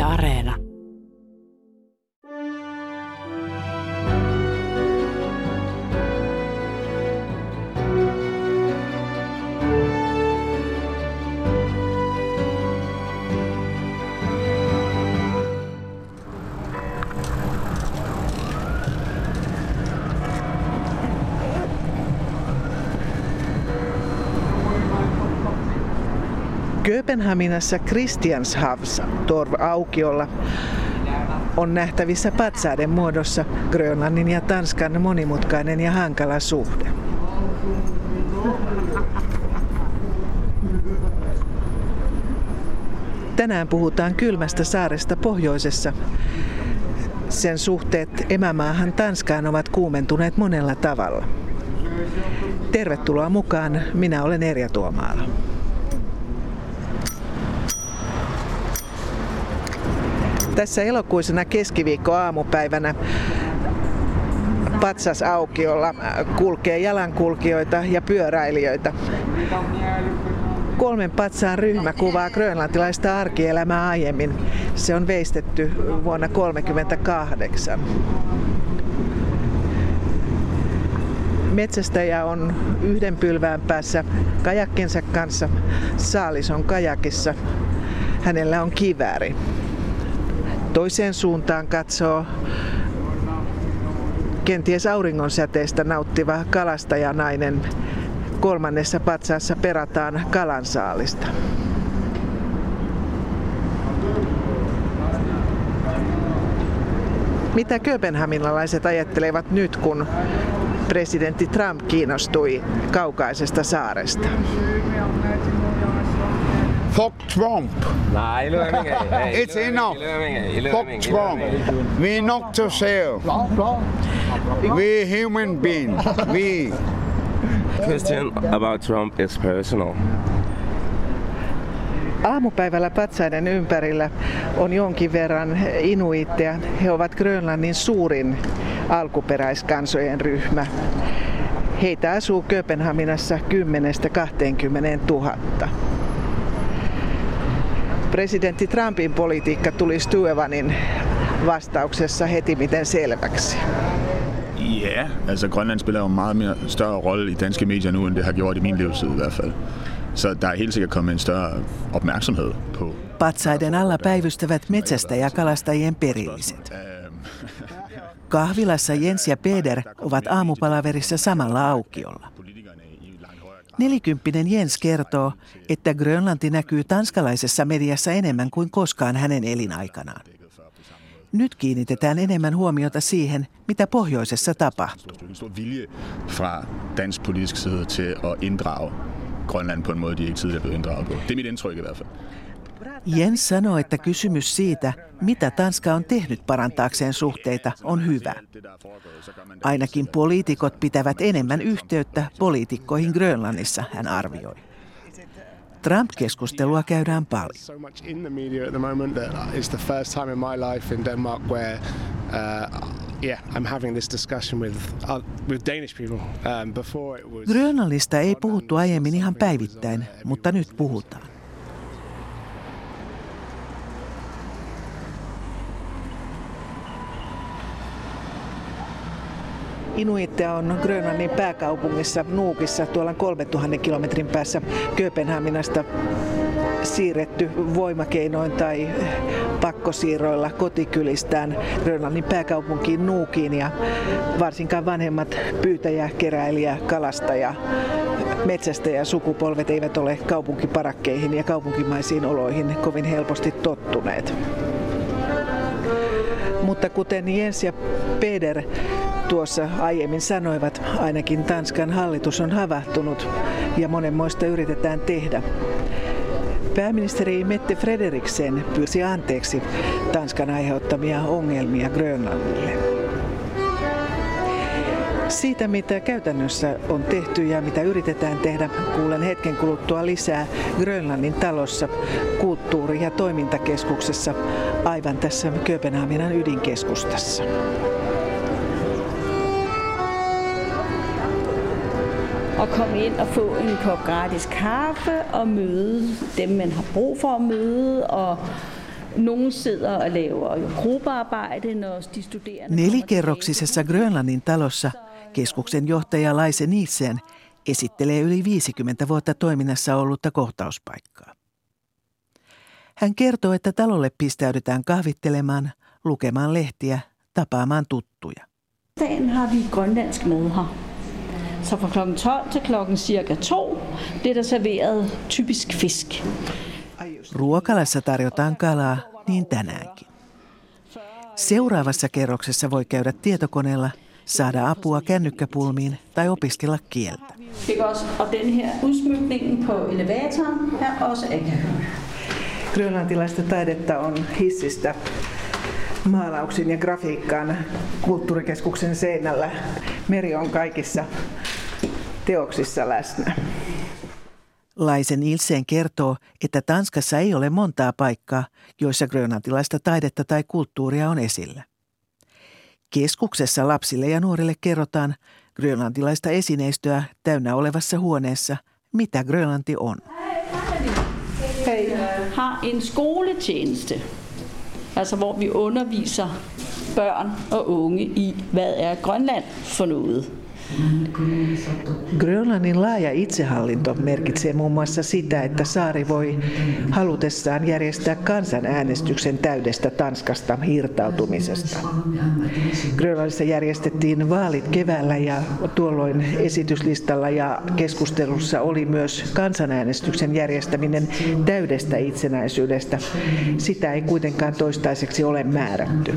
Areena. Kööpenhaminassa Christianshavns Torv-aukiolla on nähtävissä patsaiden muodossa Grönlannin ja Tanskan monimutkainen ja hankala suhde. Tänään puhutaan kylmästä saaresta pohjoisessa. Sen suhteet emämaahan Tanskaan ovat kuumentuneet monella tavalla. Tervetuloa mukaan, minä olen Erja Tuomaala. Tässä elokuisena keskiviikkoaamupäivänä patsasaukiolla kulkee jalankulkijoita ja pyöräilijöitä. 3 patsaan ryhmä kuvaa grönlantilaista arkielämää aiemmin. Se on veistetty vuonna 1938. Metsästäjä on 1 pylvään päässä kajakkinsa kanssa. Saalis on kajakissa. Hänellä on kivääri. Toiseen suuntaan katsoo kenties auringonsäteestä nauttiva kalastajanainen. 3. patsaassa perataan kalansaalista. Mitä kööpenhaminalaiset ajattelevat nyt, kun presidentti Trump kiinnostui kaukaisesta saaresta? Fuck Trump. Nej, It's enough. Fuck Trump. We not to sell. We human beings. We. Question about Trump is personal. Aamupäivällä patsaiden ympärillä on jonkin verran inuitteja. He ovat Grönlannin suurin alkuperäiskansojen ryhmä. Heitä asuu Kööpenhaminassa 10-20 000. Presidentti Trumpin politiikka tuli Stuevanin vastauksessa heti miten selväksi. Ja, altså Grønland spiller jo en meget mere større rolle i danske medier nu, end det har gjort i min levetid i hvert fald. Så der er helt sikkert kommet en større opmærksomhed på. Patsaiden alla päivystävät metsästäjäkalastajien perilliset. Kahvilassa Jens ja Peder ovat aamupalaverissa samalla aukiolla. 40-vuotias Jens kertoo, että Grönlanti näkyy tanskalaisessa mediassa enemmän kuin koskaan hänen elinaikanaan. Nyt kiinnitetään enemmän huomiota siihen, mitä pohjoisessa tapahtuu. Fra dansk politisk side til at inddrage Grønland på en måde, de ikke tidligere blev inddraget på. Det er mit indtryk i hvert fald. Jens sanoo, että kysymys siitä, mitä Tanska on tehnyt parantaakseen suhteita, on hyvä. Ainakin poliitikot pitävät enemmän yhteyttä poliitikkoihin Grönlannissa, hän arvioi. Trump-keskustelua käydään paljon. Grönlannista ei puhuttu aiemmin ihan päivittäin, mutta nyt puhutaan. Inuitteja on Grönlannin pääkaupungissa Nuukissa tuolla 3000 kilometrin päässä Kööpenhaminasta siirretty voimakeinoin tai pakkosiirroilla kotikylistään Grönlannin pääkaupunkiin Nuukiin, ja varsinkaan vanhemmat pyytäjä, keräilijä, kalastaja, metsästäjä sukupolvet eivät ole kaupunkiparakkeihin ja kaupunkimaisiin oloihin kovin helposti tottuneet. Mutta kuten Jens ja Peder tuossa aiemmin sanoivat, ainakin Tanskan hallitus on havahtunut ja monenmoista yritetään tehdä. Pääministeri Mette Frederiksen pyysi anteeksi Tanskan aiheuttamia ongelmia Grönlannille. Siitä, mitä käytännössä on tehty ja mitä yritetään tehdä, kuulen hetken kuluttua lisää Grönlannin talossa, kulttuuri- ja toimintakeskuksessa, aivan tässä Kööpenhaminan ydinkeskustassa. Og komme ind og få en kop gratis kaffe og møde dem, man har brug for at møde, og Nogen sidder og laver gruppearbejde, når de studerende... Nelikerroksisessa Grönlannin talossa keskuksen johtaja Laise Nielsen esittelee yli 50 vuotta toiminnassa ollutta kohtauspaikkaa. Hän kertoo, että talolle pistäydytään kahvittelemaan, lukemaan lehtiä, tapaamaan tuttuja. Dagen har vi grønlandsk mad her. Så fra klokken 12 til klokken cirka 2 bliver der serveret typisk fisk. Ruokalassa tarjotaan kalaa, niin tänäänkin. Seuraavassa kerroksessa voi käydä tietokoneella, saada apua kännykkäpulmiin tai opiskella kieltä. Og den her udsmykningen på elevatoren er også akahyre. Grönlantilaista taidetta on hissistä maalauksiin ja grafiikkaan kulttuurikeskuksen seinällä. Meri on kaikissa teoksissa läsnä. Laise Nielsen kertoo, että Tanskassa ei ole montaa paikkaa, joissa grönlantilaista taidetta tai kulttuuria on esillä. Keskuksessa lapsille ja nuorille kerrotaan grönlantilaista esineistöä täynnä olevassa huoneessa, mitä Grönlanti on. Vi har en skoletjeneste, altså hvor vi underviser børn og unge i, hvad er Grønland for noget. Grönlannin laaja itsehallinto merkitsee muun muassa sitä, että saari voi halutessaan järjestää kansanäänestyksen täydestä Tanskasta irtautumisesta. Grönlannissa järjestettiin vaalit keväällä ja tuolloin esityslistalla ja keskustelussa oli myös kansanäänestyksen järjestäminen täydestä itsenäisyydestä. Sitä ei kuitenkaan toistaiseksi ole määrätty.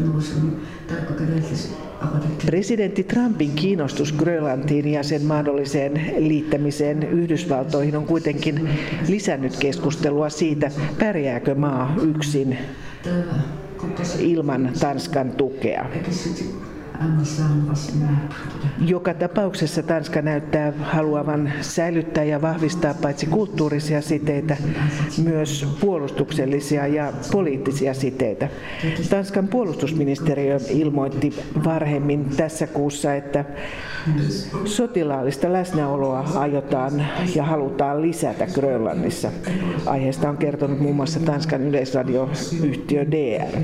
Presidentti Trumpin kiinnostus Grönlantiin ja sen mahdolliseen liittämiseen Yhdysvaltoihin on kuitenkin lisännyt keskustelua siitä, pärjääkö maa yksin ilman Tanskan tukea. Joka tapauksessa Tanska näyttää haluavan säilyttää ja vahvistaa paitsi kulttuurisia siteitä, myös puolustuksellisia ja poliittisia siteitä. Tanskan puolustusministeriö ilmoitti varhemmin tässä kuussa, että sotilaallista läsnäoloa aiotaan ja halutaan lisätä Grönlannissa. Aiheesta on kertonut muun muassa Tanskan yleisradioyhtiö DR.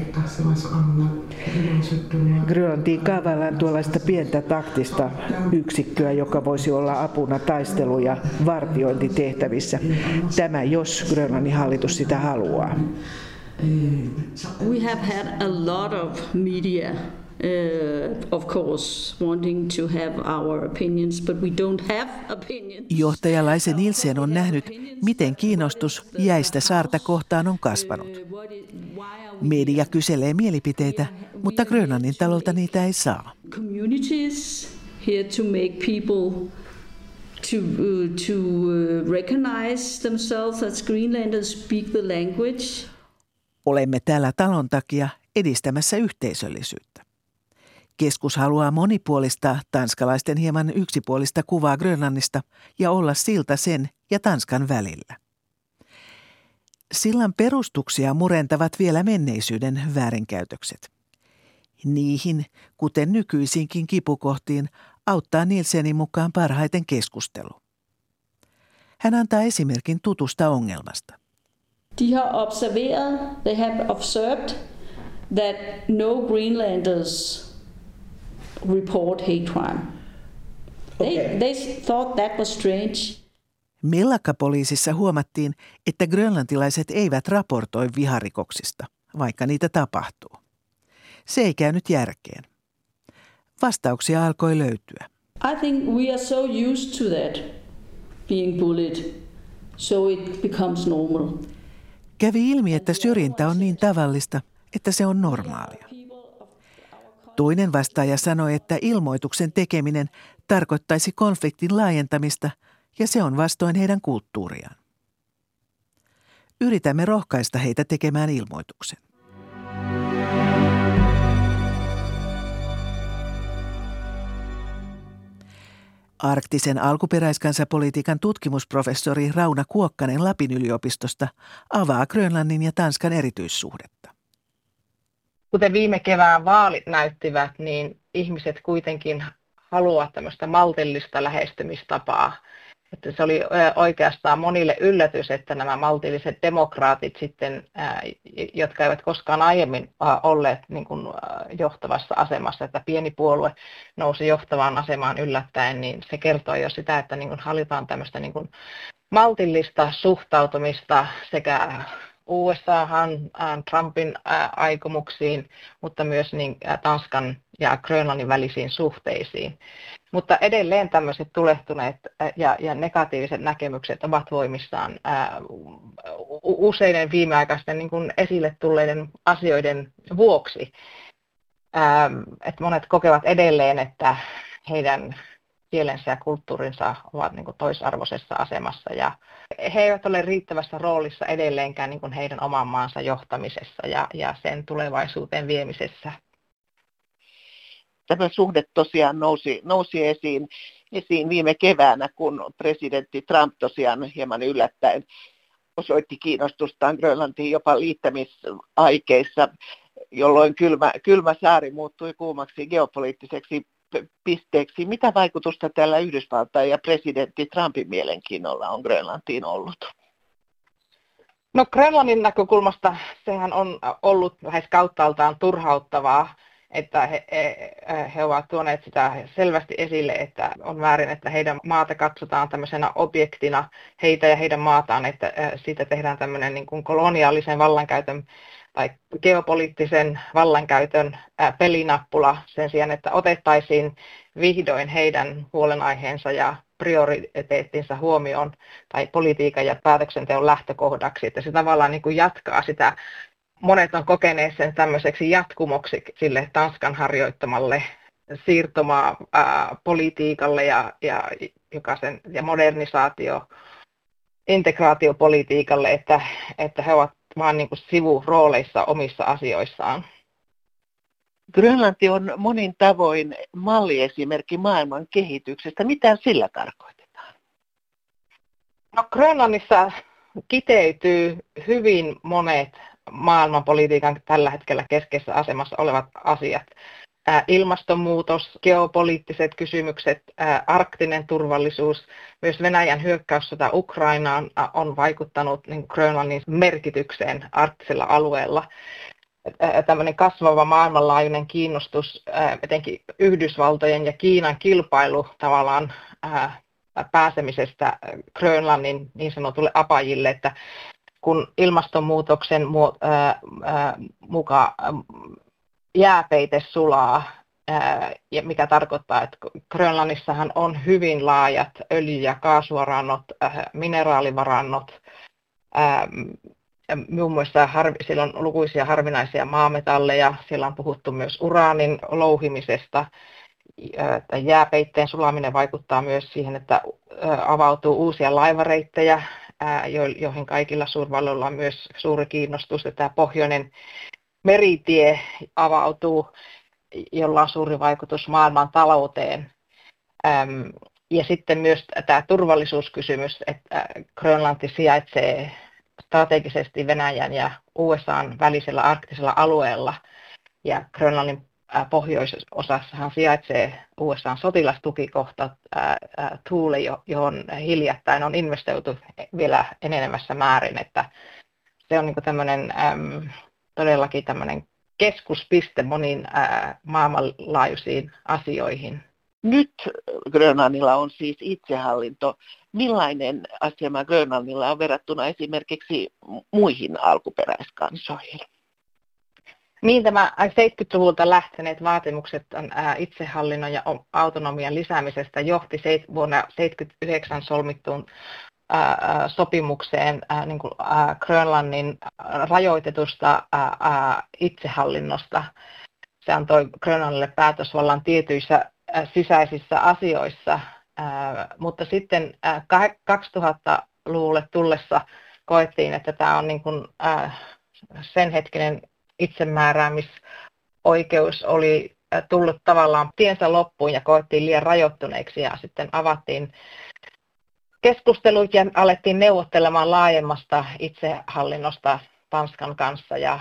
Grönlantiin kaavaillaan tuollaista pientä taktista yksikköä, joka voisi olla apuna taistelu- ja vartiointitehtävissä. Tämä jos Grönlannin hallitus sitä haluaa. We have had a lot of media, of course, wanting to have our opinions, but we don't have opinions. Johtaja Laise Nielsen on nähnyt, miten kiinnostus jäistä saarta kohtaan on kasvanut. Media kyselee mielipiteitä, mutta Grönlannin talolta niitä ei saa. Communities here to make people to recognize themselves as Greenlanders, speak the language. Olemme täällä talon takia edistämässä yhteisöllisyyttä. Keskus haluaa monipuolistaa tanskalaisten hieman yksipuolista kuvaa Grönlannista ja olla silta sen ja Tanskan välillä. Sillan perustuksia murentavat vielä menneisyyden väärinkäytökset. Niihin, kuten nykyisiinkin kipukohtiin, auttaa Nielsenin mukaan parhaiten keskustelu. Hän antaa esimerkin tutusta ongelmasta. They have observed that no Greenlanders report hate crime. They thought that was strange. Mellakkapoliisissa huomattiin, että grönlantilaiset eivät raportoi viharikoksista, vaikka niitä tapahtuu. Se ei käynyt järkeen. Vastauksia alkoi löytyä. I think we are so used to that, being bullied, so it becomes normal. Kävi ilmi, että syrjintä on niin tavallista, että se on normaalia. Toinen vastaaja sanoi, että ilmoituksen tekeminen tarkoittaisi konfliktin laajentamista ja se on vastoin heidän kulttuuriaan. Yritämme rohkaista heitä tekemään ilmoituksen. Arktisen alkuperäiskansapolitiikan tutkimusprofessori Rauna Kuokkanen Lapin yliopistosta avaa Grönlannin ja Tanskan erityissuhdetta. Kuten viime kevään vaalit näyttivät, niin ihmiset kuitenkin haluavat tämmöistä maltillista lähestymistapaa Että se oli oikeastaan monille yllätys, että nämä maltilliset demokraatit sitten, jotka eivät koskaan aiemmin olleet niin kuin johtavassa asemassa, että pieni puolue nousi johtavaan asemaan yllättäen, niin se kertoo jo sitä, että niin kuin halutaan tämmöistä niin kuin maltillista suhtautumista sekä USAhan, Trumpin aikomuksiin, mutta myös niin Tanskan ja Grönlannin välisiin suhteisiin. Mutta edelleen tämmöiset tulehtuneet ja negatiiviset näkemykset ovat voimissaan useiden viimeaikaisten niin kuin esille tulleiden asioiden vuoksi. Että monet kokevat edelleen, että heidän kielensä ja kulttuurinsa ovat niin kuin toisarvoisessa asemassa ja he eivät ole riittävässä roolissa edelleenkään niin kuin heidän oman maansa johtamisessa ja sen tulevaisuuteen viemisessä. Tämä suhde tosiaan nousi esiin viime keväänä, kun presidentti Trump tosiaan hieman yllättäen osoitti kiinnostustaan Grönlantiin jopa liittämisaikeissa, jolloin kylmä saari muuttui kuumaksi geopoliittiseksi pisteeksi. Mitä vaikutusta tällä Yhdysvaltain ja presidentti Trumpin mielenkiinnolla on Grönlantiin ollut? No Grönlannin näkökulmasta sehän on ollut lähes kauttaaltaan turhauttavaa, että he ovat tuoneet sitä selvästi esille, että on väärin, että heidän maata katsotaan tämmöisenä objektina, heitä ja heidän maataan, että siitä tehdään tämmöinen niin kuin koloniaalisen vallankäytön tai geopoliittisen vallankäytön pelinappula sen sijaan, että otettaisiin vihdoin heidän huolenaiheensa ja prioriteettinsa huomioon tai politiikan ja päätöksenteon lähtökohdaksi, että se tavallaan niin kuin jatkaa sitä. Monet on kokeneet sen tämmöiseksi jatkumoksi sille Tanskan harjoittamalle siirtomaa-politiikalle ja modernisaatio, integraatiopolitiikalle, että he ovat vaan niin kuin sivurooleissa omissa asioissaan. Grönlanti on monin tavoin malliesimerkki maailman kehityksestä. Mitä sillä tarkoitetaan? No Grönlannissa kiteytyy hyvin monet maailmanpolitiikan tällä hetkellä keskeisessä asemassa olevat asiat. Ilmastonmuutos, geopoliittiset kysymykset, arktinen turvallisuus, myös Venäjän hyökkäyssota Ukrainaan on vaikuttanut niin Grönlannin merkitykseen arktisella alueella. Tällainen kasvava maailmanlaajuinen kiinnostus, etenkin Yhdysvaltojen ja Kiinan kilpailu tavallaan pääsemisestä Grönlannin niin sanotulle apajille, että kun ilmastonmuutoksen mukaan jääpeite sulaa, mikä tarkoittaa, että Grönlannissahan on hyvin laajat öljy- ja kaasuvarannot, mineraalivarannot, muun muassa siellä on lukuisia harvinaisia maametalleja, siellä on puhuttu myös uraanin louhimisesta. Jääpeitteen sulaminen vaikuttaa myös siihen, että avautuu uusia laivareittejä, joihin kaikilla suurvalloilla on myös suuri kiinnostus, että tämä pohjoinen meritie avautuu, jolla on suuri vaikutus maailman talouteen. Ja sitten myös tämä turvallisuuskysymys, että Grönlanti sijaitsee strategisesti Venäjän ja USAn välisellä arktisella alueella, ja Grönlannin pohjoisosassahan sijaitsee USAn sotilastukikohta Thule, johon hiljattain on investoitu vielä enenevässä määrin, että se on niin kuin tämmöinen todellakin tämmöinen keskuspiste moniin maailmanlaajuisiin asioihin. Nyt Grönlannilla on siis itsehallinto. Millainen asema Grönlannilla on verrattuna esimerkiksi muihin alkuperäiskansoihin? Niin, tämä 70-luvulta lähteneet vaatimukset itsehallinnon ja autonomian lisäämisestä johti vuonna 1979 solmittuun sopimukseen niin kuin Grönlannin rajoitetusta itsehallinnosta. Se antoi Grönlannille päätösvallan tietyissä sisäisissä asioissa, mutta sitten 2000-luvulle tullessa koettiin, että tämä on niin kuin sen hetkinen itsemääräämisoikeus oli tullut tavallaan tiensä loppuun ja koettiin liian rajoittuneeksi, ja sitten avattiin keskustelut ja alettiin neuvottelemaan laajemmasta itsehallinnosta Tanskan kanssa, ja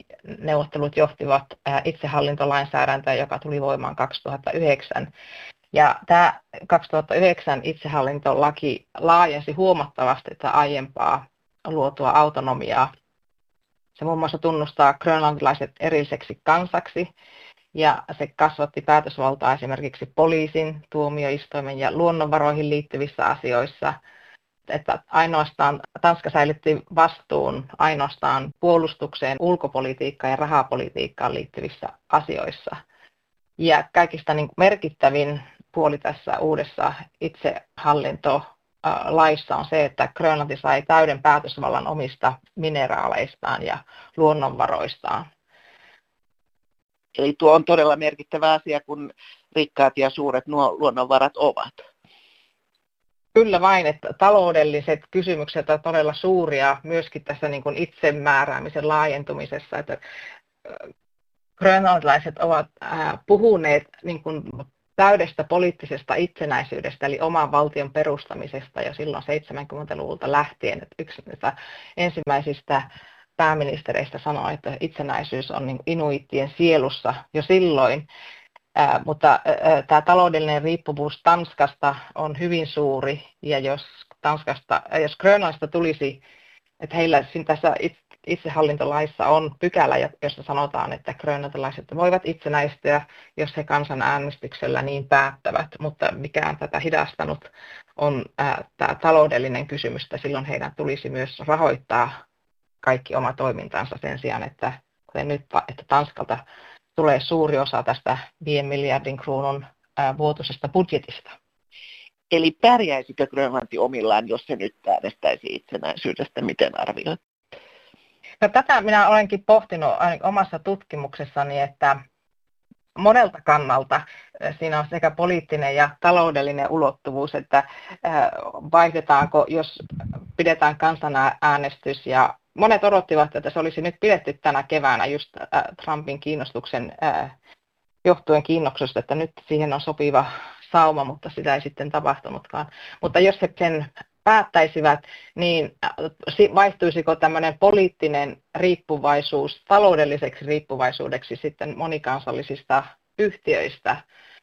neuvottelut johtivat itsehallintolainsäädäntöön, joka tuli voimaan 2009. Ja tämä 2009 itsehallintolaki laajensi huomattavasti tätä aiempaa luotua autonomiaa. Se muun muassa tunnustaa grönlantilaiset erilliseksi kansaksi ja se kasvatti päätösvaltaa esimerkiksi poliisin, tuomioistuimen ja luonnonvaroihin liittyvissä asioissa. Että ainoastaan Tanska säilytti vastuun ainoastaan puolustukseen, ulkopolitiikkaan ja rahapolitiikkaan liittyvissä asioissa. Ja kaikista merkittävin puoli tässä uudessa itsehallintolaissa on se, että Grönlanti sai täyden päätösvallan omista mineraaleistaan ja luonnonvaroistaan. Eli tuo on todella merkittävä asia, kun rikkaat ja suuret nuo luonnonvarat ovat. Kyllä vain, että taloudelliset kysymykset ovat todella suuria myöskin tässä itsemääräämisen laajentumisessa. Että grönlantilaiset ovat puhuneet täydestä poliittisesta itsenäisyydestä, eli oman valtion perustamisesta jo silloin 70-luvulta lähtien. Että yksi ensimmäisistä pääministereistä sanoi, että itsenäisyys on inuittien sielussa jo silloin. Mutta tämä taloudellinen riippuvuus Tanskasta on hyvin suuri, ja jos Grönlannista tulisi, että heillä tässä itsehallintolaissa on pykälä, jossa sanotaan, että grönlantilaiset voivat itsenäistyä, jos he kansanäänestyksellä niin päättävät, mutta mikään tätä hidastanut on tämä taloudellinen kysymys, että silloin heidän tulisi myös rahoittaa kaikki oma toimintansa sen sijaan, että Tanskalta tulee suuri osa tästä 5 miljardin kruunun vuotuisesta budjetista. Eli pärjäisikö Grönlanti omillaan, jos se nyt äänestäisi itsenäisyydestä? Miten arvioit? No, tätä minä olenkin pohtinut omassa tutkimuksessani, että monelta kannalta siinä on sekä poliittinen ja taloudellinen ulottuvuus, että vaihdetaanko, jos pidetään kansanäänestys, ja monet odottivat, että se olisi nyt pidetty tänä keväänä just Trumpin kiinnostuksen johtuen kiinnostuksesta, että nyt siihen on sopiva sauma, mutta sitä ei sitten tapahtunutkaan. Mutta jos he sen päättäisivät, niin vaihtuisiko tämmöinen poliittinen riippuvaisuus taloudelliseksi riippuvaisuudeksi sitten monikansallisista yhtiöistä,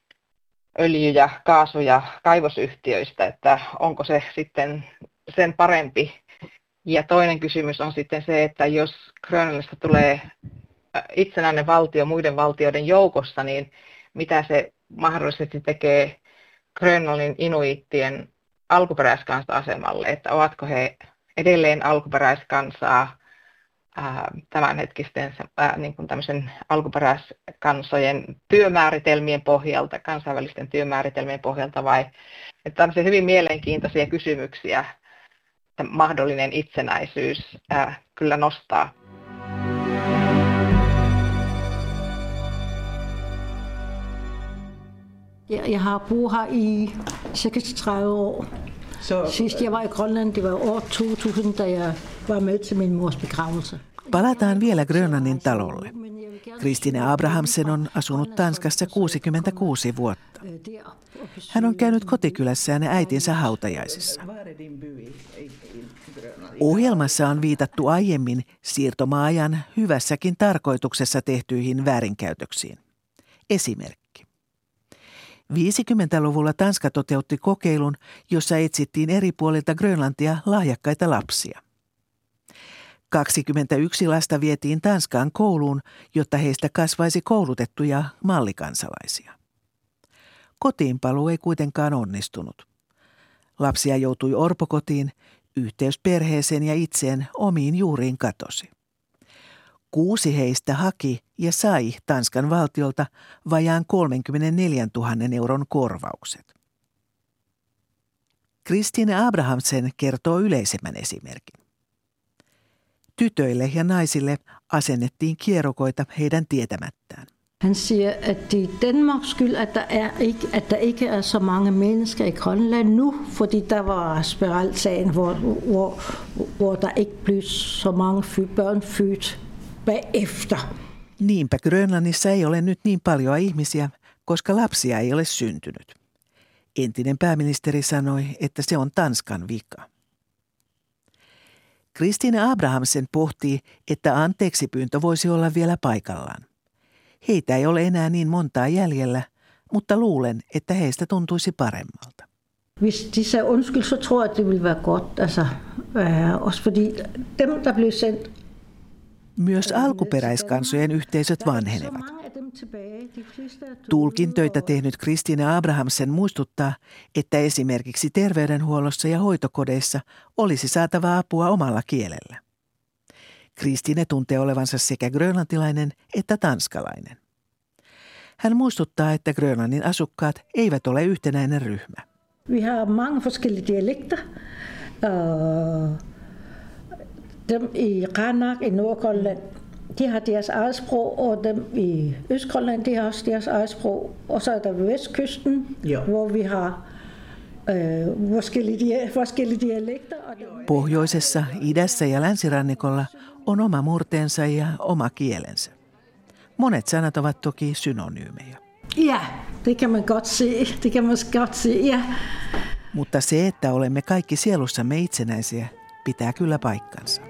öljy- ja kaasu- ja kaivosyhtiöistä, että onko se sitten sen parempi. Ja toinen kysymys on sitten se, että jos Grönlannista tulee itsenäinen valtio muiden valtioiden joukossa, niin mitä se mahdollisesti tekee Grönlannin inuittien alkuperäiskansa-asemalle, että ovatko he edelleen alkuperäiskansaa tämänhetkisten tämmöisen alkuperäiskansojen työmääritelmien pohjalta, kansainvälisten työmääritelmien pohjalta, vai että tämmöisiä hyvin mielenkiintoisia kysymyksiä mahdollinen itsenäisyys kyllä nostaa. Jeg har boet her i 36 år. Sidst jeg var i Grønland, det var år 2000, da jeg var med til min mors begravelse. Palataan vielä Grönlannin talolle. Kristine Abrahamsen on asunut Tanskassa 66 vuotta. Hän on käynyt kotikylässään äitinsä hautajaisissa. Ohjelmassa on viitattu aiemmin siirtomaajan hyvässäkin tarkoituksessa tehtyihin väärinkäytöksiin. Esimerkki. 50-luvulla Tanska toteutti kokeilun, jossa etsittiin eri puolilta Grönlantia lahjakkaita lapsia. 21 lasta vietiin Tanskaan kouluun, jotta heistä kasvaisi koulutettuja mallikansalaisia. Kotiinpaluu ei kuitenkaan onnistunut. Lapsia joutui orpokotiin, yhteys perheeseen ja itseen omiin juuriin katosi. 6 heistä haki ja sai Tanskan valtiolta vajaan 34 000 euron korvaukset. Kristine Abrahamsen kertoo yleisemmän esimerkin. Tytöille ja naisille asennettiin kierokoita heidän tietämättään. Han siger, at det er Danmarks skyld, at der ikke er så mange mennesker i Grønland nu, fordi der var spiralsagen, hvor der ikke blev så mange børn født bagefter. Niinpä Grönlannissa ei ole nyt niin paljon ihmisiä, koska lapsia ei ole syntynyt. Entinen pääministeri sanoi, että se on Tanskan vika. Kristine Abrahamsen pohtii, että anteeksipyyntö voisi olla vielä paikallaan. Heitä ei ole enää niin montaa jäljellä, mutta luulen, että heistä tuntuisi paremmalta. Hvis de sagde undskyld, så tror jeg, at det ville være godt. Altså, også fordi dem, der blev sendt... Myös alkuperäiskansojen yhteisöt vanhenevat. Tulkintöitä tehnyt Kristina Abrahamsen muistuttaa, että esimerkiksi terveydenhuollossa ja hoitokodeissa olisi saatava apua omalla kielellä. Kristine tuntee olevansa sekä grönlantilainen että tanskalainen. Hän muistuttaa, että Grönlannin asukkaat eivät ole yhtenäinen ryhmä. Vi har mange forskellige dialekter. Dem i Qaanaaq i Nordgrønland, de har deres eget sprog, og dem i Østgrønland, de har også deres eget sprog. Og så er der vestkysten, hvor vi har forskellige dialekter. Pohjoisessa, idässä ja länsirannikolla on oma murteensa ja oma kielensä. Monet sanat ovat toki synonyymejä. Ja, det kan man godt se. Ja. Mutta se, että olemme kaikki sielussamme itsenäisiä, pitää kyllä paikkansa.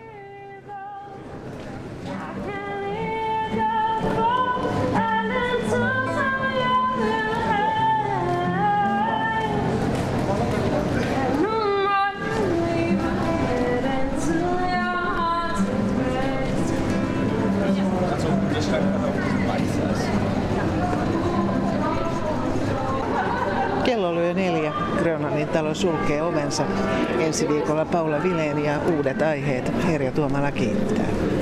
Kello lyö 4. Grönlannin talo sulkee ovensa. Ensi viikolla Paula Vilén ja uudet aiheet. Herja Tuomala kiittää.